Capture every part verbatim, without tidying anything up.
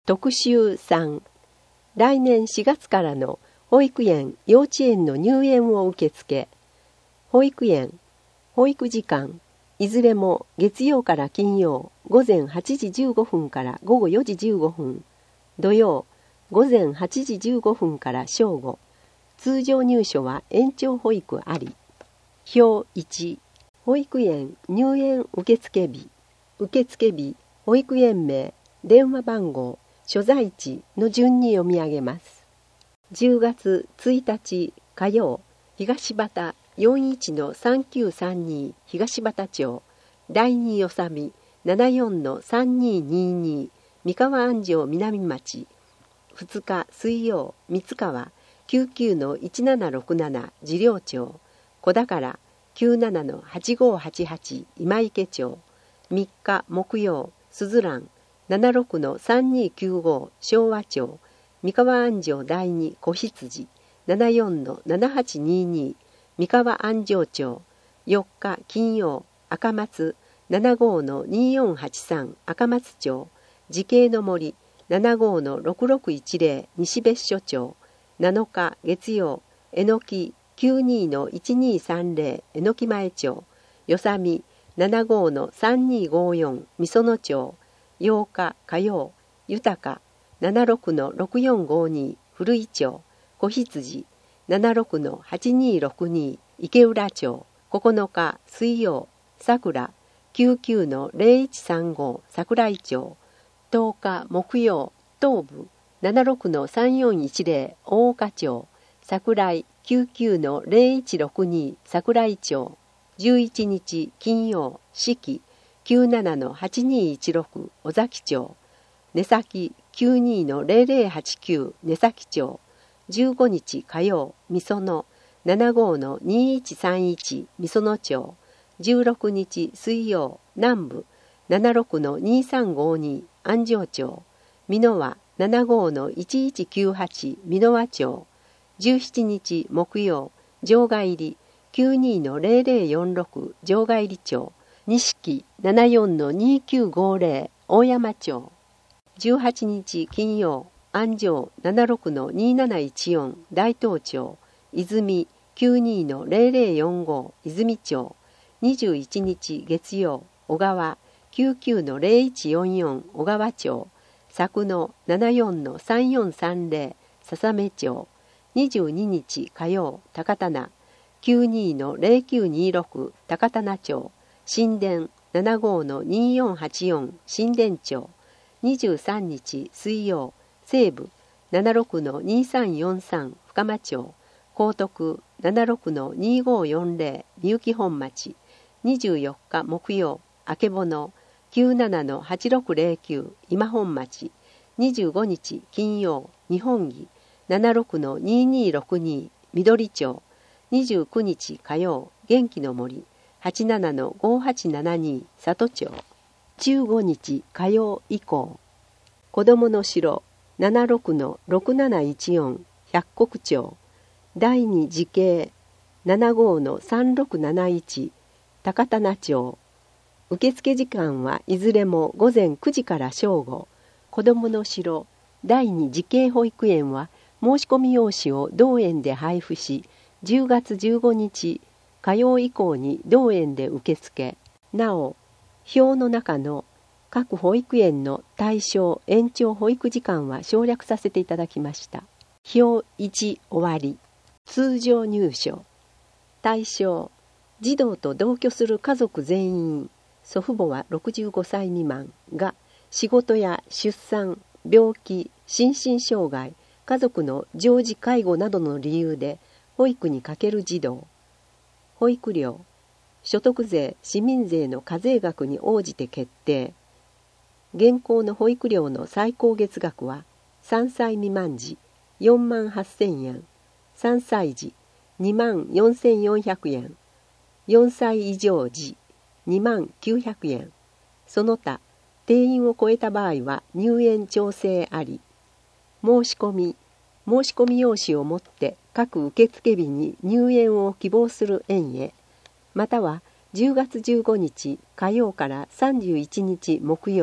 特集さん、来年しがつからの保育園・幼稚園の入園を受け付け、保育園、保育時間、いずれも月曜から金曜午前はちじじゅうごふんから午後よじじゅうごふん、土曜午前はちじじゅうごふんから正午、通常入所は延長保育あり。表いち、保育園入園受付日、受付日、保育園名、電話番号、所在地の順に読み上げます。じゅうがつついたち火曜、東畑 よんいちのさんきゅうさんに 東畑町、だいによさみ ななよんのさんににに 三河安城南町、ふつか水曜、三川 きゅうきゅうのいちななろくなな 次郎町、小宝 きゅうななのはちごはちはち 今池町、みっか木曜、すずらんななろくのさんにきゅうご昭和町、三河安城だいに子羊 ななよんのななはちにに 三河安城町、よっか金曜、赤松 ななごのによんはちさん 赤松町、慈恵の森 ななごのろくろくいちぜろ 西別所町、なのか月曜、えのき きゅうにのいちにさんぜろ えのき前町、よさみ ななごのさんにごよん みその町、ようか火曜、豊か ななろくのろくよんごに 古井町、子羊 ななろくのはちにろくに 池浦町、ここのか水曜、さくら きゅうきゅうのぜろいちさんご 桜井町、とおか木曜、東部 ななろくのさんよんいちぜろ 大岡町、桜井 きゅうきゅうのぜろいちろくに 桜井町、じゅういちにち金曜、四季きゅうななのはちにいちろく 尾崎町、根崎 きゅうにのぜろぜろはちきゅう 根崎町、じゅうごにち火曜、みその ななごのにいちさんいち みその町、じゅうろくにち水曜、南部 ななろくのにさんごに 安城町、美濃和 ななごのいちいちきゅうはち 美濃和町、じゅうしちにち木曜、場外入り きゅうにのぜろぜろよんろく 場外入り町、錦 ななよんのにきゅうごぜろ 大山町、じゅうはちにち金曜、安城 ななろくのになないちよん 大東町、泉 きゅうにのぜろぜろよんご 泉町、にじゅういちにち月曜、小川 きゅうきゅうのぜろいちよんよん 小川町、佐久野 ななよんのさんよんさんぜろ 笹目町、にじゅうににち火曜、高棚 きゅうにのぜろきゅうにろく 高棚町、新田 ななごのによんはちよん 新田町、にじゅうさんにち水曜、西部 ななろくのにさんよんさん 深間町、高徳 ななろくのにごよんぜろ みゆき本町、にじゅうよっか木曜、あけぼの きゅうななのはちろくぜろきゅう 今本町、にじゅうごにち金曜、日本木 ななろくのににろくに 緑町、にじゅうくにち火曜、元気の森はちななのごはちななに 里町、じゅうごにち火曜以降、子どもの城 ななろくのろくなないちよん 百石町、だいに慈恵 ななごのさんろくなないち 高棚町、受付時間はいずれも午前くじから正午。子どもの城だいに慈恵保育園は申し込み用紙を同園で配布し、じゅうがつじゅうごにち火曜以降に同園で受け付け、なお表の中の各保育園の対象延長保育時間は省略させていただきました。表いち終わり。通常入所対象児童と同居する家族全員、祖父母はろくじゅうごさい未満が仕事や出産、病気、心身障害、家族の常時介護などの理由で保育にかける児童。保育料所得税・市民税の課税額に応じて決定。現行の保育料の最高月額はさんさい未満児よんまんはっせんえん、さんさい児にまんよんせんよんひゃくえん、よんさい以上児にまんきゅうひゃくえん、その他定員を超えた場合は入園調整あり。申し込み申し込み用紙を持って各受付日に入園を希望する園へ、またはじゅうがつじゅうごにち火曜からさんじゅういちにち木曜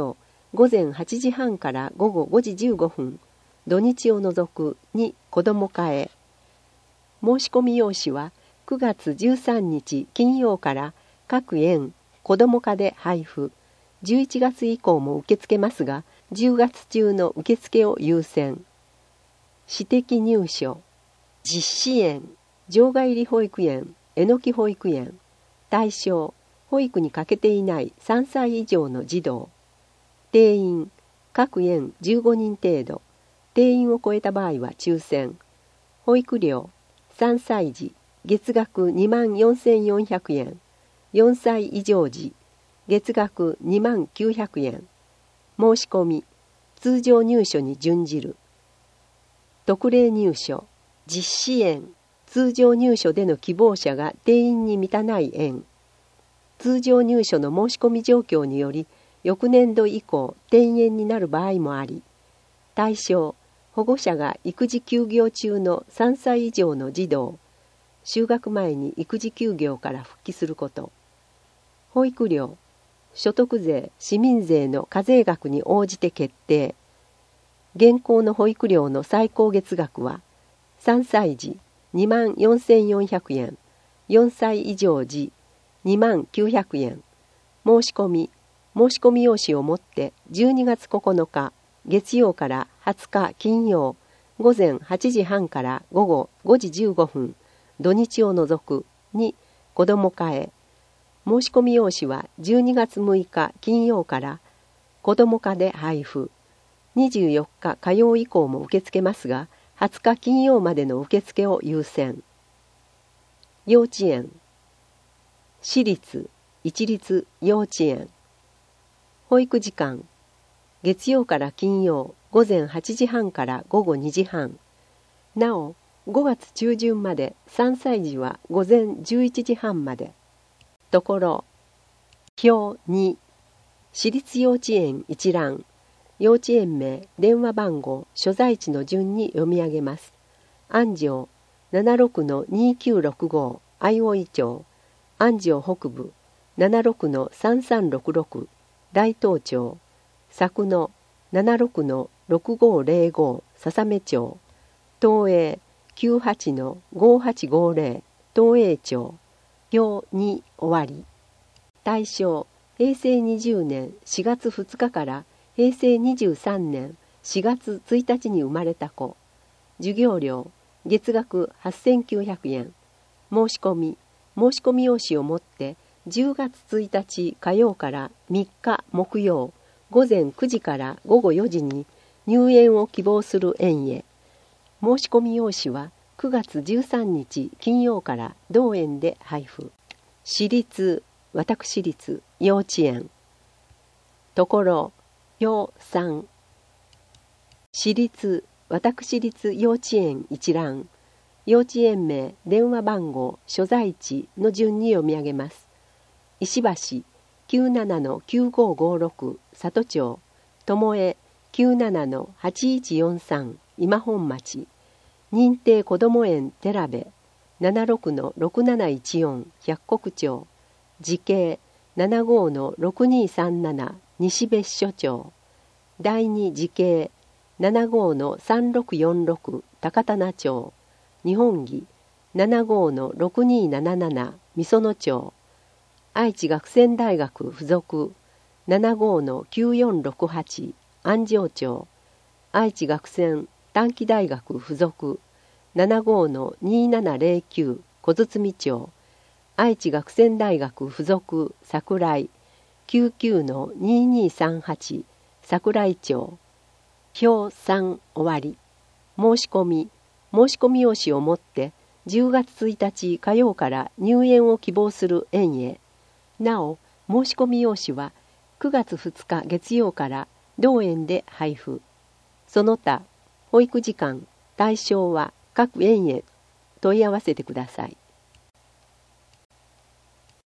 午前はちじはんから午後ごじじゅうごふん、土日を除くに子ども課へ。申し込み用紙はくがつじゅうさんにち金曜から各園子ども課で配布。じゅういちがつ以降も受け付けますが、じゅうがつ中の受付を優先。私的入所、実施園、場外入り保育園、えのき保育園、対象、保育に欠けていないさんさい以上の児童。定員、各園じゅうごにん程度。定員を超えた場合は抽選。保育料、さんさい児、月額にまんよんせんよんひゃくえん。よんさい以上児、月額にまんきゅうひゃくえん。申し込み、通常入所に準じる。特例入所、実施園、通常入所での希望者が定員に満たない園。通常入所の申し込み状況により、翌年度以降転園になる場合もあり、対象、保護者が育児休業中のさんさい以上の児童、就学前に育児休業から復帰すること。保育料、所得税、市民税の課税額に応じて決定。現行の保育料の最高月額は、さんさい児にまんよんせんよんひゃくえん、よんさい以上児にまんきゅうひゃくえん。申し込み、申し込み用紙を持ってじゅうにがつここのか月曜からはつか金曜午前はちじはんから午後ごじじゅうごふん、土日を除くに子ども課へ。申し込み用紙はじゅうにがつむいか金曜から子ども課で配布。にじゅうよっか火曜以降も受け付けますが、はつか金曜までの受付を優先。幼稚園、私立、一律幼稚園。保育時間、月曜から金曜午前はちじはんから午後にじはん。なお、ごがつちゅうじゅんまでさんさい児は午前じゅういちじはんまで。ところ、表に、私立幼稚園一覧、幼稚園名、電話番号、所在地の順に読み上げます。安城、ななろくのにきゅうろくご、相生町、安城北部、ななろくのさんさんろくろく、大東町、佐久野、ななろくのろくごぜろご、笹目町、東映、きゅうはちのごはちごぜろ、東映町、表に終わり。対象、へいせいにじゅうねんしがつふつかからへいせいにじゅうさんねんしがつついたちに生まれた子。授業料、月額はっせんきゅうひゃくえん。申し込み、申し込み用紙を持ってじゅうがつついたち火曜からみっか木曜午前くじから午後よじに入園を希望する園へ。申し込み用紙はくがつじゅうさんにち金曜から同園で配布。私立、私立幼稚園。ところ、表さん。私立、私立幼稚園一覧。幼稚園名、電話番号、所在地の順に読み上げます。石橋、きゅうななのきゅうごごろく、里町。友江、きゅうななのはちいちよんさん、今本町。認定こども園寺部、ななろくのろくなないちよん、百石町。時系、ななごのろくにさんなな、西別所町。第二時系、ななごのさんろくよんろく、高棚町。日本儀、ななごのろくになななな、御園町。愛知学専大学附属、ななごのきゅうよんろくはち、安城町。愛知学専短期大学附属、ななごのにななぜろきゅう、小堤町。愛知学専大学附属桜井、きゅうきゅうのににさんはち、桜井町。表さん終わり。申し込み、申し込み用紙を持ってじゅうがつついたち火曜から入園を希望する園へ。なお、申し込み用紙はくがつふつか月曜から同園で配布。その他、保育時間、対象は各園へ問い合わせてください。